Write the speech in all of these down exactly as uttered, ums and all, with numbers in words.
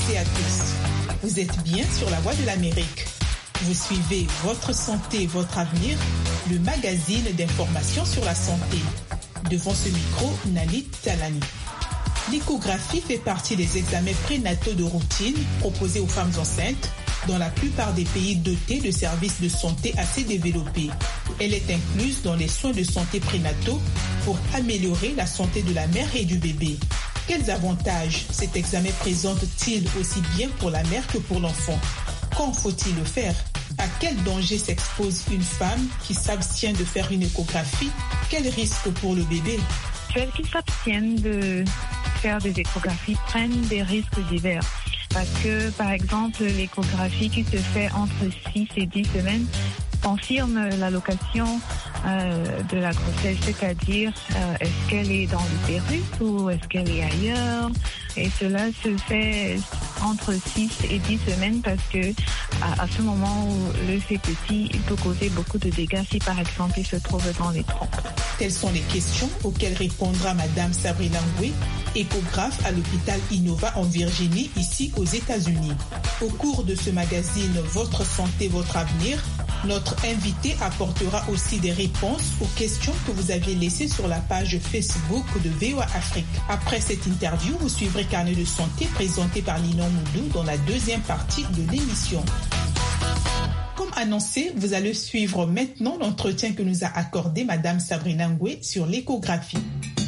et à tous. Vous êtes bien sur la Voix de l'Amérique. Vous suivez Votre santé, votre avenir, le magazine d'information sur la santé. Devant ce micro, Nalit Talani. L'échographie fait partie des examens prénataux de routine proposés aux femmes enceintes dans la plupart des pays dotés de services de santé assez développés. Elle est incluse dans les soins de santé prénataux pour améliorer la santé de la mère et du bébé. Quels avantages cet examen présente-t-il aussi bien pour la mère que pour l'enfant? Quand faut-il le faire? À quel danger s'expose une femme qui s'abstient de faire une échographie? Quel risque pour le bébé? Celles qui s'abstiennent de faire des échographies prennent des risques divers. Parce que, par exemple, l'échographie qui se fait entre six et dix semaines confirme la location euh, de la grossesse, c'est-à-dire euh, est-ce qu'elle est dans l'utérus ou est-ce qu'elle est ailleurs? Et cela se fait entre six et dix semaines parce que à, à ce moment où le fait petit, il peut causer beaucoup de dégâts si par exemple il se trouve dans les trompes. Telles sont les questions auxquelles répondra Madame Sabrina Ngwe, échographe à l'hôpital Innova en Virginie, ici aux États-Unis. Au cours de ce magazine Votre santé, votre avenir, notre invité apportera aussi des réponses aux questions que vous aviez laissées sur la page Facebook de V O A Afrique. Après cette interview, vous suivrez Carnet de santé présenté par Linon Moudou dans la deuxième partie de l'émission. Comme annoncé, vous allez suivre maintenant l'entretien que nous a accordé Madame Sabrina Ngwe sur l'échographie.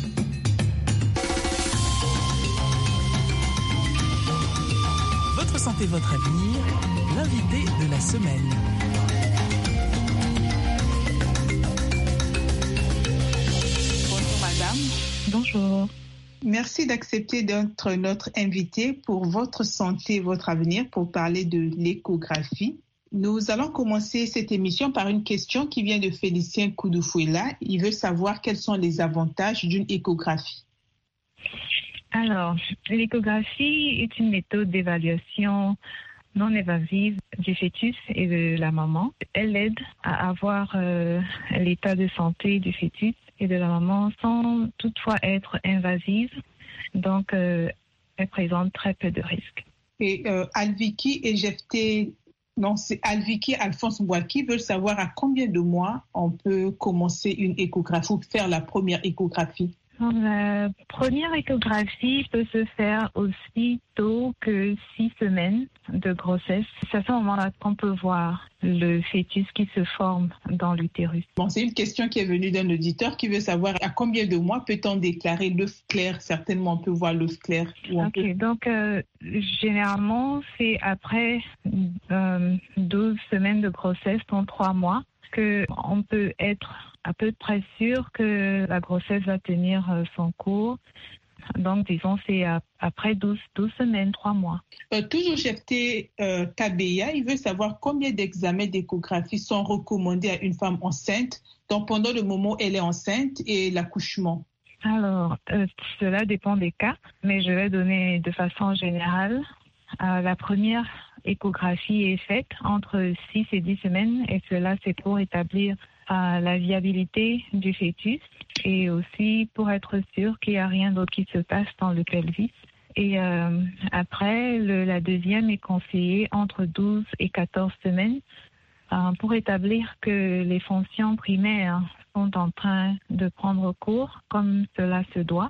Votre santé, votre avenir, l'invité de la semaine. Bonjour Madame. Bonjour. Merci d'accepter d'être notre invité pour Votre santé, votre avenir, pour parler de l'échographie. Nous allons commencer cette émission par une question qui vient de Félicien Koudoufuela. Il veut savoir quels sont les avantages d'une échographie. Alors, l'échographie est une méthode d'évaluation non invasive du fœtus et de la maman. Elle aide à avoir euh, l'état de santé du fœtus et de la maman sans toutefois être invasive. Donc, euh, elle présente très peu de risques. Et euh, Alviki et Jefté, non, c'est Alviki Alphonse Mbouaki veulent savoir à combien de mois on peut commencer une échographie ou faire la première échographie. La première échographie peut se faire aussi tôt que six semaines de grossesse. C'est à ce moment-là qu'on peut voir le fœtus qui se forme dans l'utérus. Bon, c'est une question qui est venue d'un auditeur qui veut savoir à combien de mois peut-on déclarer l'œuf clair. Certainement, on peut voir l'œuf clair. Ok, peut... donc euh, généralement, c'est après euh, douze semaines de grossesse, dans trois mois, qu'on peut être à peu près sûr que la grossesse va tenir son cours. Donc, disons, c'est après douze, douze semaines, trois mois. Euh, toujours G F T euh, Kabeya, il veut savoir combien d'examens d'échographie sont recommandés à une femme enceinte, donc pendant le moment où elle est enceinte et l'accouchement. Alors, euh, cela dépend des cas, mais je vais donner de façon générale. Euh, la première échographie est faite entre six et dix semaines et cela, c'est pour établir euh, la viabilité du fœtus et aussi pour être sûr qu'il n'y a rien d'autre qui se passe dans le pelvis. Et euh, après, le, la deuxième est conseillée entre douze et quatorze semaines euh, pour établir que les fonctions primaires sont en train de prendre cours comme cela se doit.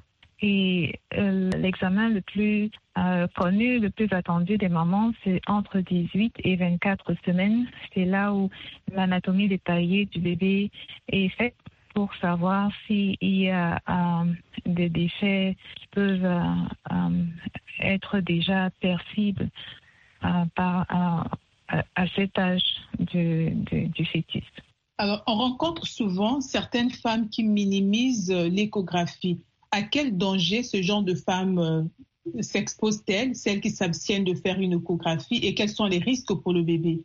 Et euh, l'examen le plus euh, connu, le plus attendu des mamans, c'est entre dix-huit et vingt-quatre semaines. C'est là où l'anatomie détaillée du bébé est faite pour savoir s'il y a euh, des déchets qui peuvent euh, euh, être déjà percibles euh, par, euh, à cet âge du, du, du fœtus. Alors, on rencontre souvent certaines femmes qui minimisent l'échographie. À quel danger ce genre de femmes euh, s'exposent-elles, celles qui s'abstiennent de faire une échographie, et quels sont les risques pour le bébé?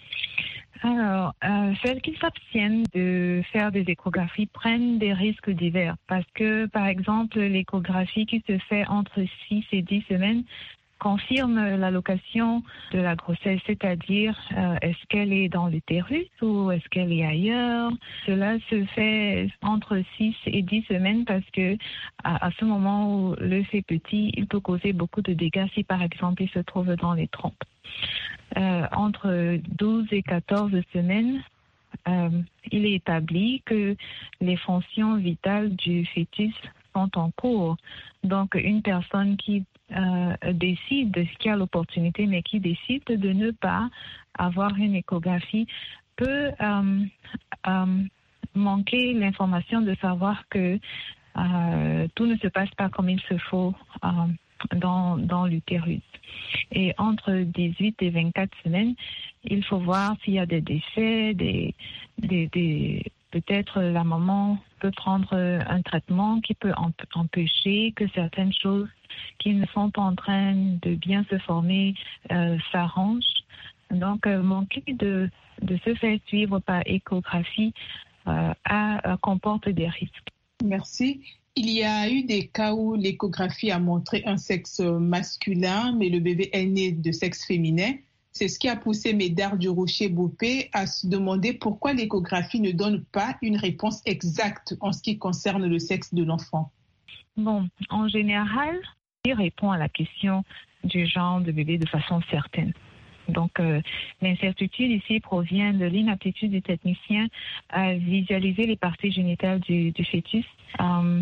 Alors, euh, celles qui s'abstiennent de faire des échographies prennent des risques divers parce que, par exemple, l'échographie qui se fait entre six et dix semaines confirme la location de la grossesse, c'est-à-dire euh, est-ce qu'elle est dans l'utérus ou est-ce qu'elle est ailleurs. Cela se fait entre six et dix semaines parce que à, à ce moment où l'œuf est petit, il peut causer beaucoup de dégâts si par exemple il se trouve dans les trompes. Euh, entre douze et quatorze semaines, euh, il est établi que les fonctions vitales du fœtus sont en cours. Donc, une personne qui euh, décide, qui a l'opportunité, mais qui décide de ne pas avoir une échographie, peut euh, euh, manquer l'information de savoir que euh, tout ne se passe pas comme il se faut euh, dans, dans l'utérus. Et entre dix-huit et vingt-quatre semaines, il faut voir s'il y a des décès, des, des, des, peut-être la maman peut prendre un traitement qui peut empêcher que certaines choses qui ne sont pas en train de bien se former euh, s'arrangent. Donc, euh, manquer de, de se faire suivre par échographie euh, a, a, comporte des risques. Merci. Il y a eu des cas où l'échographie a montré un sexe masculin, mais le bébé est né de sexe féminin. C'est ce qui a poussé Médard Durocher-Bopé à se demander pourquoi l'échographie ne donne pas une réponse exacte en ce qui concerne le sexe de l'enfant. Bon, en général, il répond à la question du genre de bébé de façon certaine. Donc, euh, l'incertitude ici provient de l'inaptitude du technicien à visualiser les parties génitales du, du fœtus. Euh,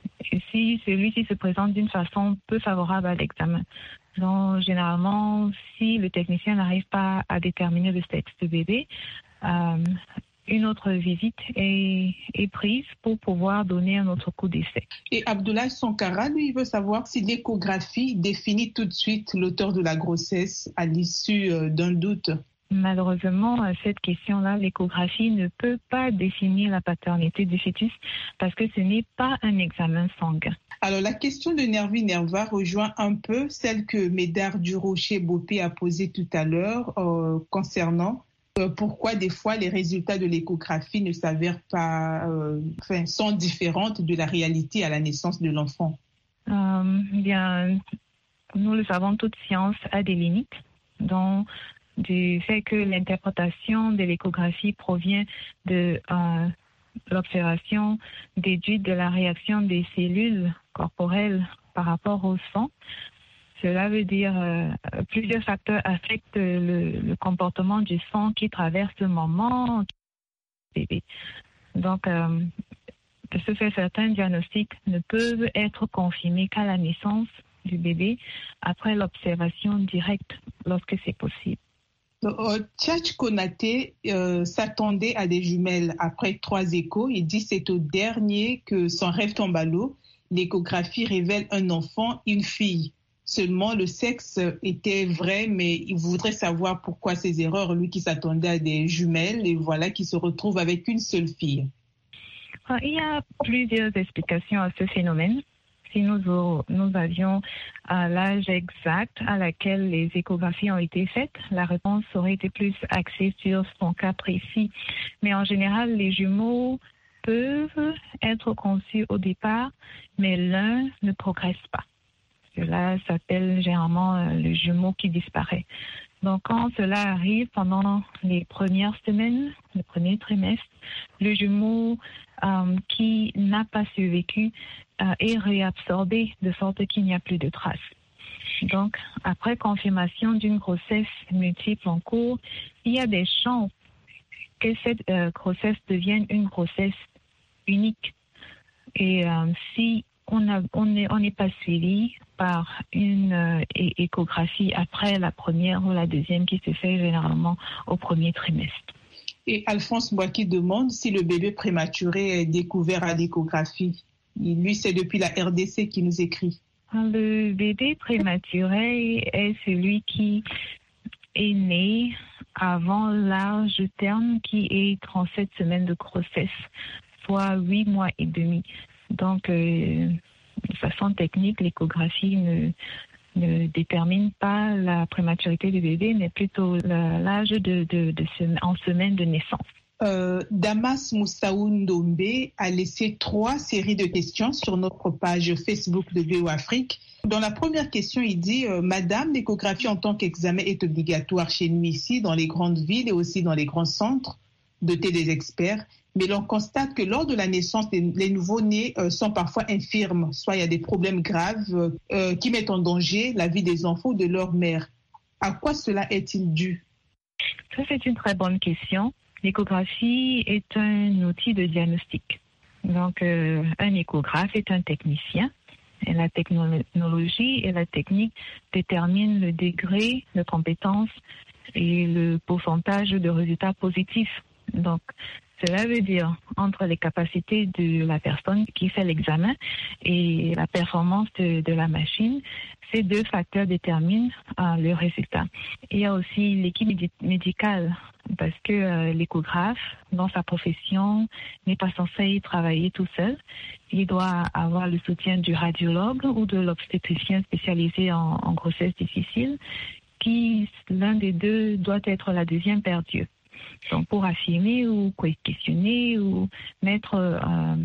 si celui-ci se présente d'une façon peu favorable à l'examen. Donc, généralement, si le technicien n'arrive pas à déterminer le sexe du bébé, euh, une autre visite est, est prise pour pouvoir donner un autre coup d'essai. Et Abdoulaye Sankara, lui, il veut savoir si l'échographie définit tout de suite l'auteur de la grossesse à l'issue d'un doute. Malheureusement, cette question-là, l'échographie ne peut pas définir la paternité du fœtus parce que ce n'est pas un examen sanguin. Alors, la question de Nervi Nerva rejoint un peu celle que Médard Durocher-Bopé a posée tout à l'heure euh, concernant euh, pourquoi des fois les résultats de l'échographie ne s'avèrent pas, euh, enfin, sont différentes de la réalité à la naissance de l'enfant. Euh, bien, nous le savons, toute science a des limites, dont du fait que l'interprétation de l'échographie provient de euh, l'observation déduite de la réaction des cellules corporelles par rapport au sang. Cela veut dire euh, plusieurs facteurs affectent le, le comportement du sang qui traverse le moment du bébé. Donc, euh, de ce fait, certains diagnostics ne peuvent être confirmés qu'à la naissance du bébé après l'observation directe lorsque c'est possible. Tchatch Konaté euh, s'attendait à des jumelles après trois échos. Il dit c'est au dernier que son rêve tombe à l'eau. L'échographie révèle un enfant, une fille. Seulement le sexe était vrai, mais il voudrait savoir pourquoi ces erreurs. Lui qui s'attendait à des jumelles et voilà qu'il se retrouve avec une seule fille. Il y a plusieurs explications à ce phénomène. Si nous, nous avions à l'âge exact à laquelle les échographies ont été faites, la réponse aurait été plus axée sur son cas précis. Mais en général, les jumeaux peuvent être conçus au départ, mais l'un ne progresse pas. Cela s'appelle généralement le jumeau qui disparaît. Donc, quand cela arrive pendant les premières semaines, le premier trimestre, le jumeau euh, qui n'a pas survécu euh, est réabsorbé de sorte qu'il n'y a plus de traces. Donc, après confirmation d'une grossesse multiple en cours, il y a des chances que cette euh, grossesse devienne une grossesse unique. Et euh, si on a, on n'est on n'est pas suivi par une euh, échographie après la première ou la deuxième qui se fait généralement au premier trimestre. Et Alphonse Mbouaki demande si le bébé prématuré est découvert à l'échographie. Lui, c'est depuis la R D C qui nous écrit. Le bébé prématuré est celui qui est né avant l'âge terme qui est trente-sept semaines de grossesse, soit huit mois et demi. Donc, euh, de façon technique, l'échographie ne, ne détermine pas la prématurité du bébé, mais plutôt la, l'âge de, de, de sem- en semaine de naissance. Euh, Damas Moussaou Ndombe a laissé trois séries de questions sur notre page Facebook de V O Afrique. Dans la première question, il dit euh, « Madame, l'échographie en tant qu'examen est obligatoire chez nous ici, dans les grandes villes et aussi dans les grands centres dotés des experts. Mais l'on constate que lors de la naissance, les, les nouveau-nés euh, sont parfois infirmes, soit il y a des problèmes graves euh, qui mettent en danger la vie des enfants ou de leur mère. À quoi cela est-il dû ?» Ça, c'est une très bonne question. L'échographie est un outil de diagnostic. Donc, euh, un échographe est un technicien. Et la technologie et la technique déterminent le degré de compétence et le pourcentage de résultats positifs. Donc, cela veut dire entre les capacités de la personne qui fait l'examen et la performance de, de la machine, ces deux facteurs déterminent euh, le résultat. Il y a aussi l'équipe médicale parce que euh, l'échographe, dans sa profession, n'est pas censé travailler tout seul. Il doit avoir le soutien du radiologue ou de l'obstétricien spécialisé en, en grossesse difficile, qui, l'un des deux, doit être la deuxième paire d'yeux. Donc, pour affirmer ou questionner ou mettre euh,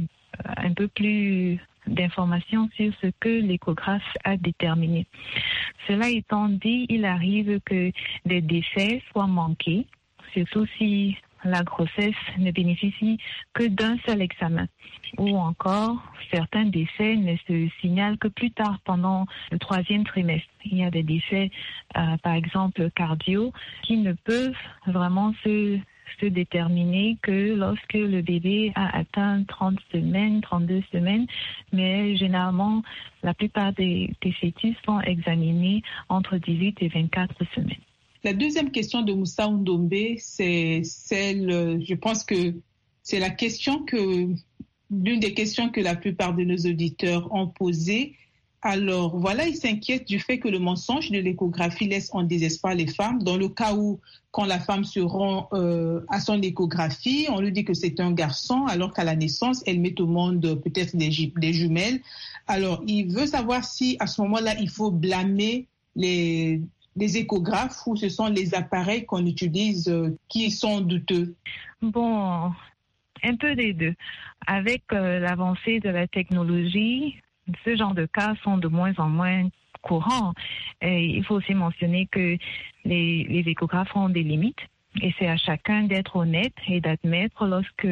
un peu plus d'informations sur ce que l'échographe a déterminé. Cela étant dit, il arrive que des décès soient manqués, surtout si la grossesse ne bénéficie que d'un seul examen. Ou encore, certains décès ne se signalent que plus tard, pendant le troisième trimestre. Il y a des décès, euh, par exemple, cardio, qui ne peuvent vraiment se, se déterminer que lorsque le bébé a atteint trente semaines, trente-deux semaines, mais généralement, la plupart des, des fœtus sont examinés entre dix-huit et vingt-quatre semaines. La deuxième question de Moussa Ndombe, c'est celle, je pense que c'est la question que, l'une des questions que la plupart de nos auditeurs ont posées. Alors, voilà, il s'inquiète du fait que le mensonge de l'échographie laisse en désespoir les femmes. Dans le cas où, quand la femme se rend euh, à son échographie, on lui dit que c'est un garçon, alors qu'à la naissance, elle met au monde peut-être des, des jumelles. Alors, il veut savoir si, à ce moment-là, il faut blâmer les... les échographes ou ce sont les appareils qu'on utilise euh, qui sont douteux? Bon, un peu des deux. Avec euh, l'avancée de la technologie, ce genre de cas sont de moins en moins courants. Et il faut aussi mentionner que les, les échographes ont des limites et c'est à chacun d'être honnête et d'admettre lorsque,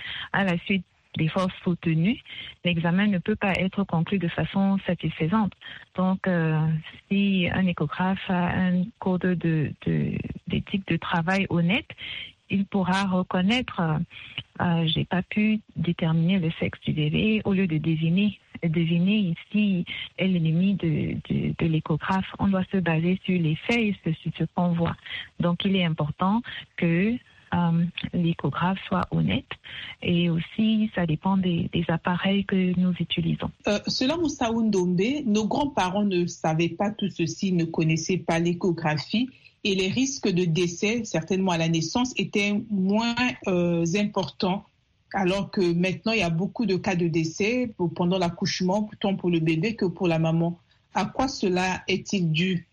à la suite d'efforts soutenus, l'examen ne peut pas être conclu de façon satisfaisante. Donc, euh, si un échographe a un code de, de, d'éthique de travail honnête, il pourra reconnaître euh, j'ai pas pu déterminer le sexe du bébé au lieu de deviner. Deviner ici est l'ennemi de, de, de l'échographe. On doit se baser sur les faits et sur ce qu'on voit. Donc, il est important que Euh, l'échographe soit honnête et aussi ça dépend des, des appareils que nous utilisons. Euh, selon Moussa Ndombe, nos grands-parents ne savaient pas tout ceci, ne connaissaient pas l'échographie et les risques de décès, certainement à la naissance, étaient moins euh, importants. Alors que maintenant, il y a beaucoup de cas de décès pour, pendant l'accouchement, tant pour le bébé que pour la maman. À quoi cela est-il dû?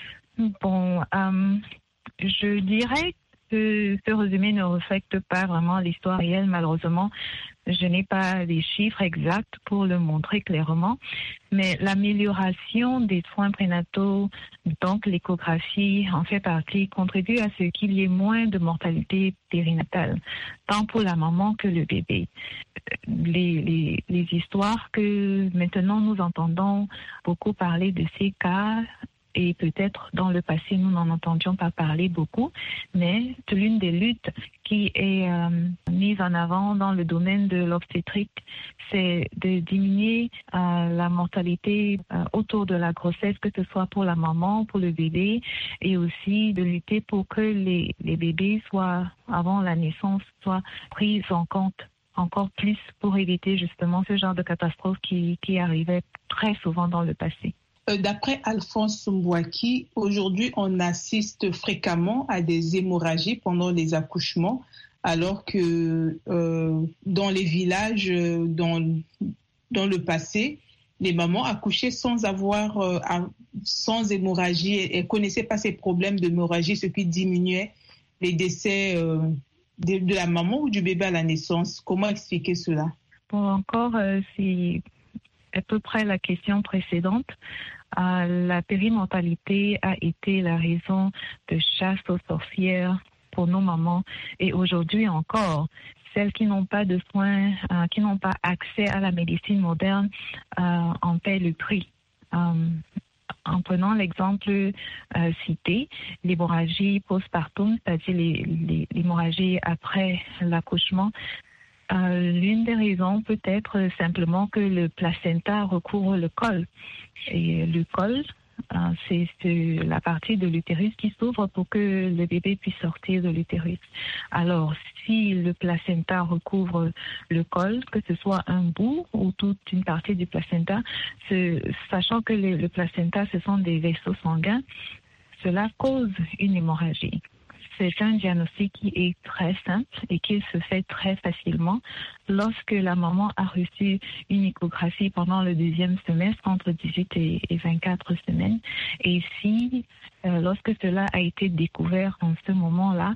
Bon, euh, je dirais que ce résumé ne reflète pas vraiment l'histoire réelle, malheureusement. Je n'ai pas les chiffres exacts pour le montrer clairement, mais l'amélioration des soins prénataux, donc l'échographie en fait partie, contribue à ce qu'il y ait moins de mortalité périnatale, tant pour la maman que le bébé. Les, les, les histoires que maintenant nous entendons beaucoup parler de ces cas, et peut-être dans le passé, nous n'en entendions pas parler beaucoup, mais l'une des luttes qui est euh, mise en avant dans le domaine de l'obstétrique, c'est de diminuer euh, la mortalité euh, autour de la grossesse, que ce soit pour la maman, pour le bébé, et aussi de lutter pour que les, les bébés soient, avant la naissance, soient pris en compte encore plus pour éviter justement ce genre de catastrophe qui, qui arrivait très souvent dans le passé. D'après Alphonse Mbouaki, aujourd'hui, on assiste fréquemment à des hémorragies pendant les accouchements, alors que euh, dans les villages, dans, dans le passé, les mamans accouchaient sans avoir, euh, sans hémorragie, elles ne connaissaient pas ces problèmes d'hémorragie, ce qui diminuait les décès euh, de, de la maman ou du bébé à la naissance. Comment expliquer cela? Bon, encore, euh, c'est à peu près la question précédente. Euh, la périnatalité a été la raison de chasse aux sorcières pour nos mamans. Et aujourd'hui encore, celles qui n'ont pas de soins, euh, qui n'ont pas accès à la médecine moderne, euh, en paient le prix. Euh, en prenant l'exemple euh, cité, l'hémorragie postpartum, c'est-à-dire les, les, l'hémorragie après l'accouchement, Euh, l'une des raisons peut être simplement que le placenta recouvre le col. Et le col, euh, c'est, c'est la partie de l'utérus qui s'ouvre pour que le bébé puisse sortir de l'utérus. Alors, si le placenta recouvre le col, que ce soit un bout ou toute une partie du placenta, ce, sachant que le, le placenta, ce sont des vaisseaux sanguins, cela cause une hémorragie. C'est un diagnostic qui est très simple et qui se fait très facilement lorsque la maman a reçu une échographie pendant le deuxième semestre, entre dix-huit et vingt-quatre semaines. Et si, euh, lorsque cela a été découvert en ce moment-là,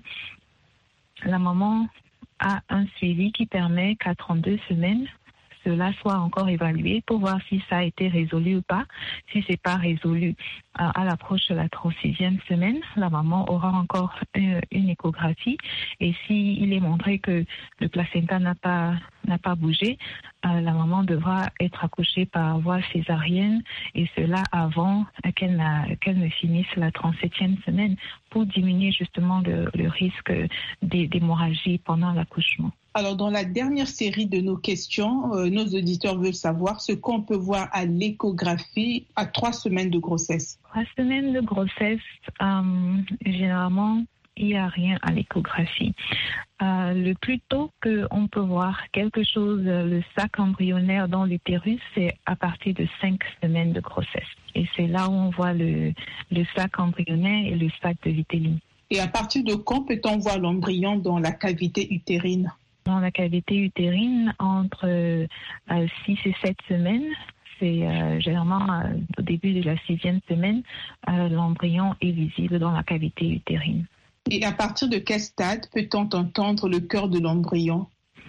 la maman a un suivi qui permet qu'à trente-deux semaines, cela soit encore évalué pour voir si ça a été résolu ou pas. Si c'est pas résolu euh, à l'approche de la trente-sixième semaine, la maman aura encore une, une échographie. Et si il est montré que le placenta n'a pas n'a pas bougé, euh, la maman devra être accouchée par voie césarienne, et cela avant qu'elle, n'a, qu'elle ne finisse la trente-septième semaine, pour diminuer justement le, le risque d'hémorragie pendant l'accouchement. Alors, dans la dernière série de nos questions, euh, nos auditeurs veulent savoir ce qu'on peut voir à l'échographie à trois semaines de grossesse. Trois semaines de grossesse, euh, généralement, il n'y a rien à l'échographie. Euh, le plus tôt qu'on peut voir quelque chose, le sac embryonnaire dans l'utérus, c'est à partir de cinq semaines de grossesse. Et c'est là où on voit le, le sac embryonnaire et le sac de vitelline. Et à partir de quand peut-on voir l'embryon dans la cavité utérine? Dans la cavité utérine, entre euh, six et sept semaines, c'est euh, généralement euh, au début de la sixième semaine, euh, l'embryon est visible dans la cavité utérine. Et à partir de quel stade peut-on entendre le cœur de l'embryon?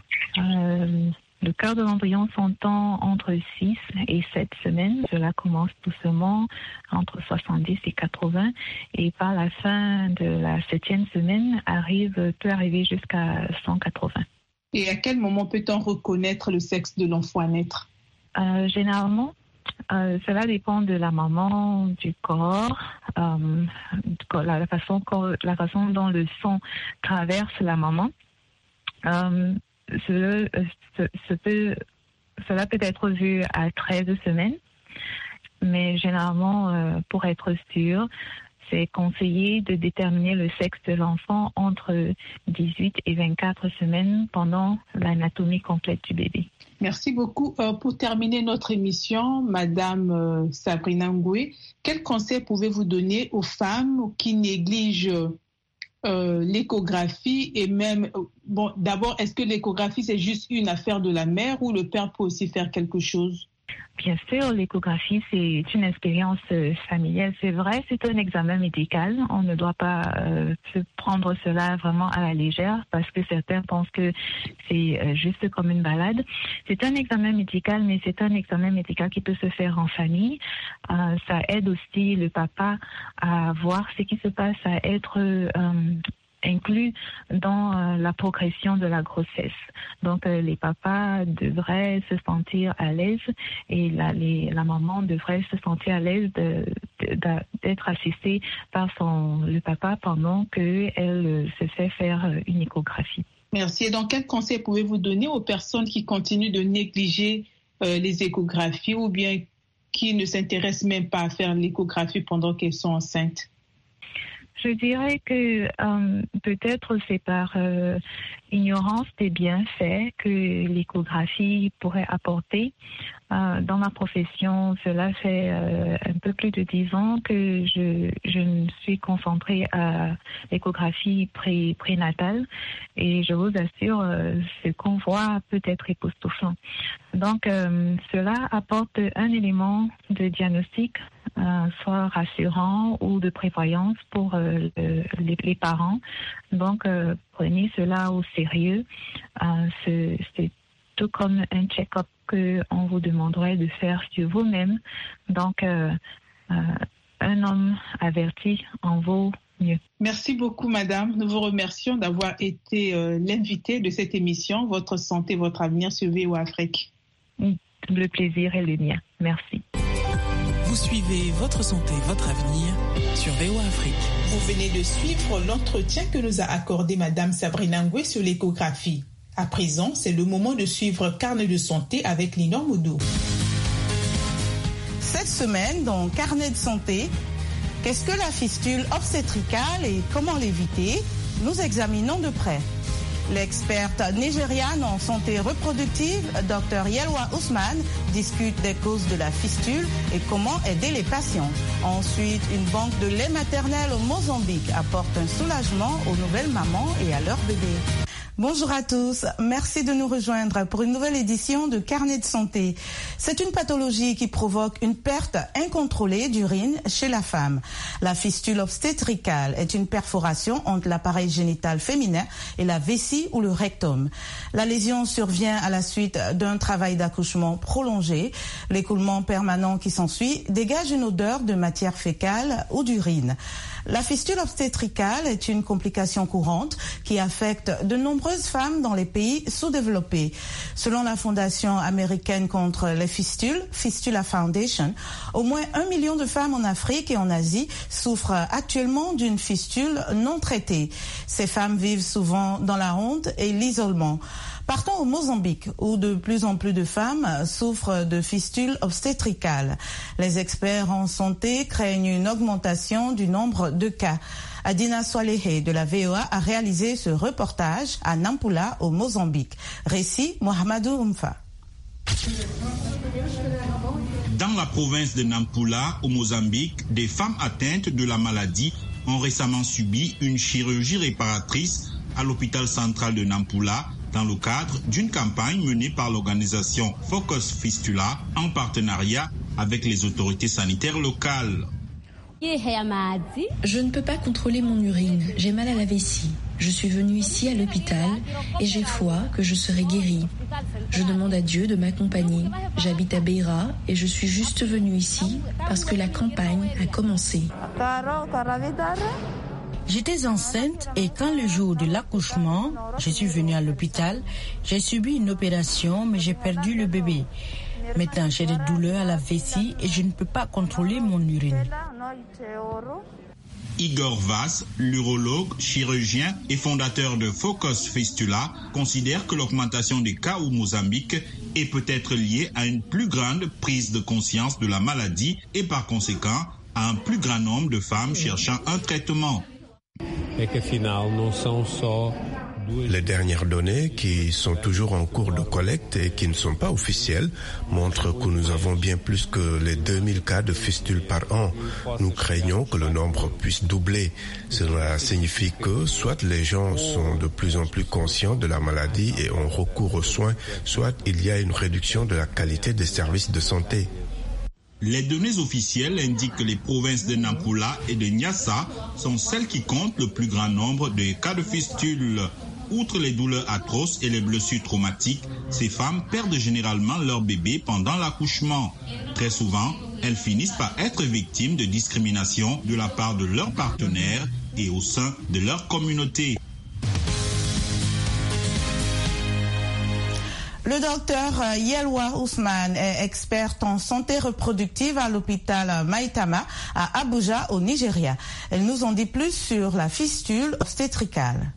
euh, Le cœur de l'embryon s'entend entre six et sept semaines. Cela commence doucement entre soixante-dix et quatre-vingts. Et par la fin de la septième semaine, arrive, peut arriver jusqu'à cent quatre-vingts. Et à quel moment peut-on reconnaître le sexe de l'enfant à naître? euh, Généralement, euh, cela dépend de la maman, du corps, euh, la, la, façon, la façon dont le sang traverse la maman. Euh, ce, ce, ce peut, cela peut être vu à treize semaines, mais généralement, euh, pour être sûr, c'est conseillé de déterminer le sexe de l'enfant entre dix-huit et vingt-quatre semaines pendant l'anatomie complète du bébé. Merci beaucoup. Euh, pour terminer notre émission, Madame euh, Sabrina Ngoué, quel conseil pouvez-vous donner aux femmes qui négligent euh, l'échographie et même, euh, bon, d'abord, est-ce que l'échographie c'est juste une affaire de la mère ou le père peut aussi faire quelque chose? Bien sûr, l'échographie, c'est une expérience familiale. C'est vrai, c'est un examen médical. On ne doit pas euh, se prendre cela vraiment à la légère parce que certains pensent que c'est euh, juste comme une balade. C'est un examen médical, mais c'est un examen médical qui peut se faire en famille. Euh, ça aide aussi le papa à voir ce qui se passe, à être... Euh, inclus dans euh, la progression de la grossesse. Donc, euh, les papas devraient se sentir à l'aise et la, les, la maman devrait se sentir à l'aise de, de, de, d'être assistée par son, le papa pendant qu'elle euh, se fait faire euh, une échographie. Merci. Et donc, quel conseil pouvez-vous donner aux personnes qui continuent de négliger euh, les échographies ou bien qui ne s'intéressent même pas à faire l'échographie pendant qu'elles sont enceintes? Je dirais que euh, peut-être c'est par euh, ignorance des bienfaits que l'échographie pourrait apporter. Euh, dans ma profession, cela fait euh, un peu plus de dix ans que je, je me suis concentrée à l'échographie pré, prénatale et je vous assure, euh, ce qu'on voit peut être époustouflant. Donc, euh, cela apporte un élément de diagnostic, euh, soit rassurant ou de prévoyance pour euh, le, les, les parents. Donc, euh, prenez cela au sérieux. Euh, c'est, c'est tout comme un check-up qu'on vous demanderait de faire sur vous-même. Donc, euh, euh, un homme averti en vaut mieux. Merci beaucoup, madame. Nous vous remercions d'avoir été euh, l'invité de cette émission, Votre santé, votre avenir sur V O A Afrique. Le plaisir est le mien. Merci. Vous suivez Votre santé, votre avenir sur V O A Afrique. Vous venez de suivre l'entretien que nous a accordé madame Sabrina Ngwe sur l'échographie. À présent, c'est le moment de suivre Carnet de santé avec Linor Moudou. Cette semaine, dans Carnet de santé, qu'est-ce que la fistule obstétricale et comment l'éviter? Nous examinons de près. L'experte nigériane en santé reproductive, Dr Yelwa Ousmane, discute des causes de la fistule et comment aider les patients. Ensuite, une banque de lait maternel au Mozambique apporte un soulagement aux nouvelles mamans et à leurs bébés. Bonjour à tous, merci de nous rejoindre pour une nouvelle édition de Carnet de santé. C'est une pathologie qui provoque une perte incontrôlée d'urine chez la femme. La fistule obstétricale est une perforation entre l'appareil génital féminin et la vessie ou le rectum. La lésion survient à la suite d'un travail d'accouchement prolongé. L'écoulement permanent qui s'ensuit dégage une odeur de matière fécale ou d'urine. La fistule obstétricale est une complication courante qui affecte de nombreuses femmes dans les pays sous-développés. Selon la Fondation américaine contre les fistules, Fistula Foundation, au moins un million de femmes en Afrique et en Asie souffrent actuellement d'une fistule non traitée. Ces femmes vivent souvent dans la honte et l'isolement. Partons au Mozambique, où de plus en plus de femmes souffrent de fistules obstétricales. Les experts en santé craignent une augmentation du nombre de cas. Adina Swalehe de la V O A a réalisé ce reportage à Nampula, au Mozambique. Récit Mohamedou Umfa. Dans la province de Nampula, au Mozambique, des femmes atteintes de la maladie ont récemment subi une chirurgie réparatrice à l'hôpital central de Nampula, dans le cadre d'une campagne menée par l'organisation Focus Fistula en partenariat avec les autorités sanitaires locales. Je ne peux pas contrôler mon urine, j'ai mal à la vessie. Je suis venue ici à l'hôpital et j'ai foi que je serai guérie. Je demande à Dieu de m'accompagner. J'habite à Beira et je suis juste venue ici parce que la campagne a commencé. J'étais enceinte et quand le jour de l'accouchement, je suis venue à l'hôpital, j'ai subi une opération mais j'ai perdu le bébé. Maintenant, j'ai des douleurs à la vessie et je ne peux pas contrôler mon urine. Igor Vass, l'urologue, chirurgien et fondateur de Focus Fistula, considère que l'augmentation des cas au Mozambique est peut-être liée à une plus grande prise de conscience de la maladie et par conséquent à un plus grand nombre de femmes cherchant un traitement. Les dernières données, qui sont toujours en cours de collecte et qui ne sont pas officielles, montrent que nous avons bien plus que les deux mille cas de fistules par an. Nous craignons que le nombre puisse doubler. Cela signifie que soit les gens sont de plus en plus conscients de la maladie et ont recours aux soins, soit il y a une réduction de la qualité des services de santé. Les données officielles indiquent que les provinces de Nampula et de Niassa sont celles qui comptent le plus grand nombre de cas de fistules. Outre les douleurs atroces et les blessures traumatiques, ces femmes perdent généralement leur bébé pendant l'accouchement. Très souvent, elles finissent par être victimes de discrimination de la part de leurs partenaires et au sein de leur communauté. Le docteur Yelwa Ousmane est experte en santé reproductive à l'hôpital Maitama à Abuja au Nigeria. Elle nous en dit plus sur la fistule obstétricale.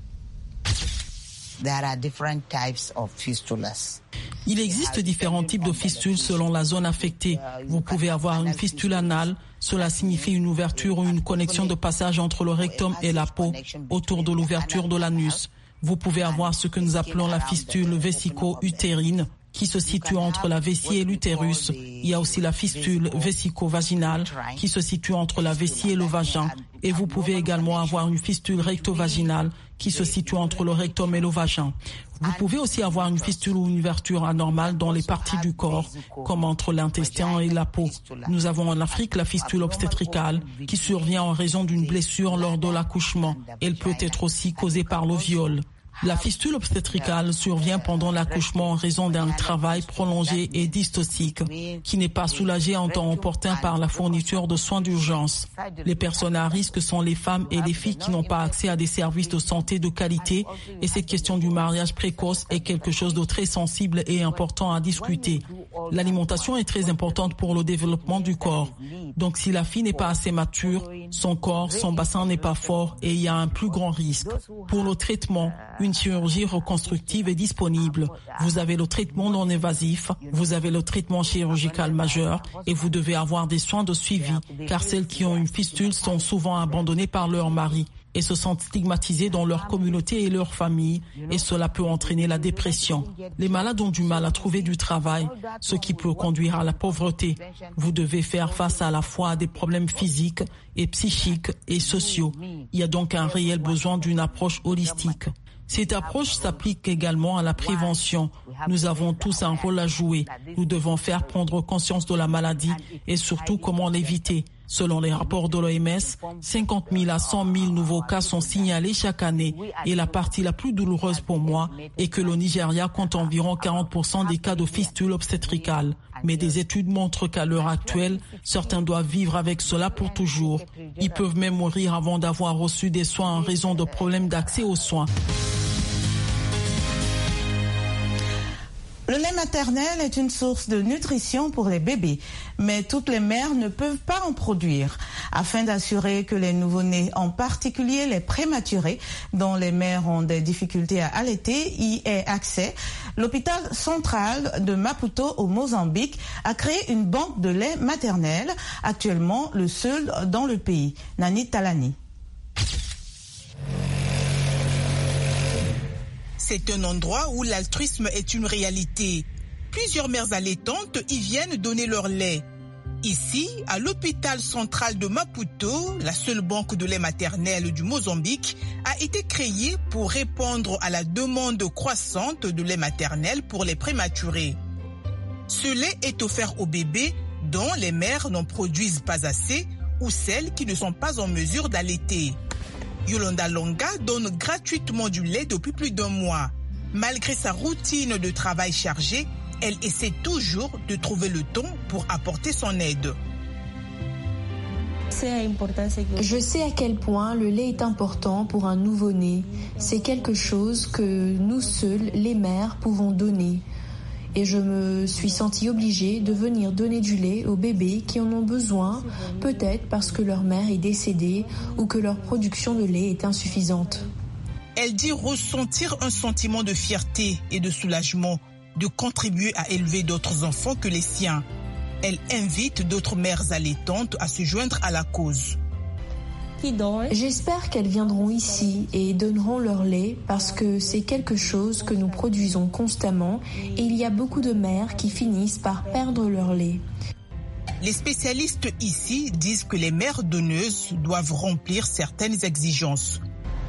Il existe différents types de fistules selon la zone affectée. Vous pouvez avoir une fistule anale. Cela signifie une ouverture ou une connexion de passage entre le rectum et la peau autour de l'ouverture de l'anus. Vous pouvez avoir ce que nous appelons la fistule vésico-utérine qui se situe entre la vessie et l'utérus. Il y a aussi la fistule vésico-vaginale qui se situe entre la vessie et le vagin. Et vous pouvez également avoir une fistule recto-vaginale qui se situe entre le rectum et le vagin. Vous pouvez aussi avoir une fistule ou une ouverture anormale dans les parties du corps, comme entre l'intestin et la peau. Nous avons en Afrique la fistule obstétricale, qui survient en raison d'une blessure lors de l'accouchement. Elle peut être aussi causée par le viol. La fistule obstétricale survient pendant l'accouchement en raison d'un travail prolongé et dystocique qui n'est pas soulagé en temps opportun par la fourniture de soins d'urgence. Les personnes à risque sont les femmes et les filles qui n'ont pas accès à des services de santé de qualité et cette question du mariage précoce est quelque chose de très sensible et important à discuter. L'alimentation est très importante pour le développement du corps. Donc si la fille n'est pas assez mature, son corps, son bassin n'est pas fort et il y a un plus grand risque. Pour le traitement, une chirurgie reconstructive est disponible. Vous avez le traitement non évasif, vous avez le traitement chirurgical majeur et vous devez avoir des soins de suivi car celles qui ont une fistule sont souvent abandonnées par leur mari et se sentent stigmatisées dans leur communauté et leur famille et cela peut entraîner la dépression. Les malades ont du mal à trouver du travail, ce qui peut conduire à la pauvreté. Vous devez faire face à la fois à des problèmes physiques et psychiques et sociaux. Il y a donc un réel besoin d'une approche holistique. Cette approche s'applique également à la prévention. Nous avons tous un rôle à jouer. Nous devons faire prendre conscience de la maladie et surtout comment l'éviter. Selon les rapports de l'O M S, cinquante mille à cent mille nouveaux cas sont signalés chaque année. Et la partie la plus douloureuse pour moi est que le Nigeria compte environ quarante pour cent des cas de fistule obstétricale. Mais des études montrent qu'à l'heure actuelle, certains doivent vivre avec cela pour toujours. Ils peuvent même mourir avant d'avoir reçu des soins en raison de problèmes d'accès aux soins. Le lait maternel est une source de nutrition pour les bébés, mais toutes les mères ne peuvent pas en produire. Afin d'assurer que les nouveau-nés, en particulier les prématurés, dont les mères ont des difficultés à allaiter, y aient accès, l'hôpital central de Maputo au Mozambique a créé une banque de lait maternel, actuellement le seul dans le pays. Nani Talani. C'est un endroit où l'altruisme est une réalité. Plusieurs mères allaitantes y viennent donner leur lait. Ici, à l'hôpital central de Maputo, la seule banque de lait maternel du Mozambique a été créée pour répondre à la demande croissante de lait maternel pour les prématurés. Ce lait est offert aux bébés dont les mères n'en produisent pas assez ou celles qui ne sont pas en mesure d'allaiter. Yolanda Longa donne gratuitement du lait depuis plus d'un mois. Malgré sa routine de travail chargée, elle essaie toujours de trouver le temps pour apporter son aide. Je sais à quel point le lait est important pour un nouveau-né. C'est quelque chose que nous seuls, les mères, pouvons donner. Et je me suis sentie obligée de venir donner du lait aux bébés qui en ont besoin, peut-être parce que leur mère est décédée ou que leur production de lait est insuffisante. Elle dit ressentir un sentiment de fierté et de soulagement, de contribuer à élever d'autres enfants que les siens. Elle invite d'autres mères allaitantes à se joindre à la cause. J'espère qu'elles viendront ici et donneront leur lait parce que c'est quelque chose que nous produisons constamment et il y a beaucoup de mères qui finissent par perdre leur lait. Les spécialistes ici disent que les mères donneuses doivent remplir certaines exigences.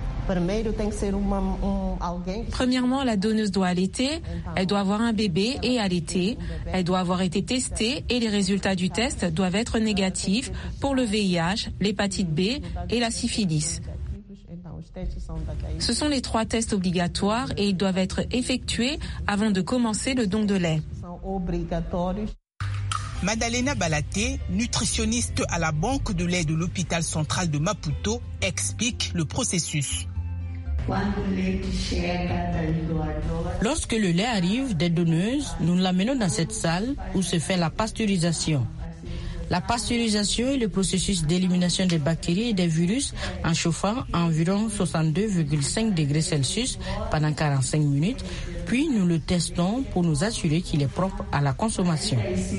Premièrement, la donneuse doit allaiter, elle doit avoir un bébé et allaiter, elle doit avoir été testée et les résultats du test doivent être négatifs pour le V I H, l'hépatite B et la syphilis. Ce sont les trois tests obligatoires et ils doivent être effectués avant de commencer le don de lait. Madalena Balaté, nutritionniste à la banque de lait de l'hôpital central de Maputo, explique le processus. Lorsque le lait arrive des donneuses, nous l'amenons dans cette salle où se fait la pasteurisation. La pasteurisation est le processus d'élimination des bactéries et des virus en chauffant à environ soixante-deux virgule cinq degrés Celsius pendant quarante-cinq minutes, puis nous le testons pour nous assurer qu'il est propre à la consommation.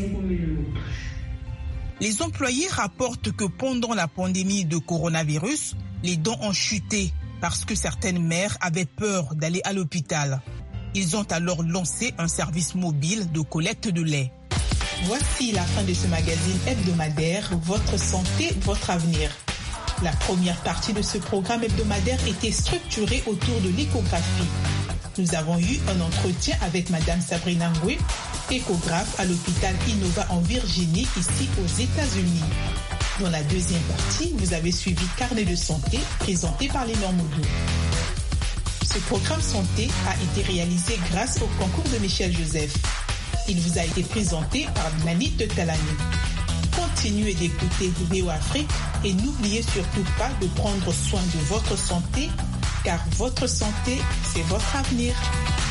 Les employés rapportent que pendant la pandémie de coronavirus, les dons ont chuté parce que certaines mères avaient peur d'aller à l'hôpital. Ils ont alors lancé un service mobile de collecte de lait. Voici la fin de ce magazine hebdomadaire Votre santé, votre avenir. La première partie de ce programme hebdomadaire était structurée autour de l'échographie. Nous avons eu un entretien avec Madame Sabrina Ngwe, échographe à l'hôpital Innova en Virginie, ici aux États-Unis. Dans la deuxième partie, vous avez suivi Carnet de santé présenté par les Normodo. Ce programme santé a été réalisé grâce au concours de Michel Joseph. Il vous a été présenté par Nanit de Talani. Continuez d'écouter V O Afrique et n'oubliez surtout pas de prendre soin de votre santé, car votre santé, c'est votre avenir.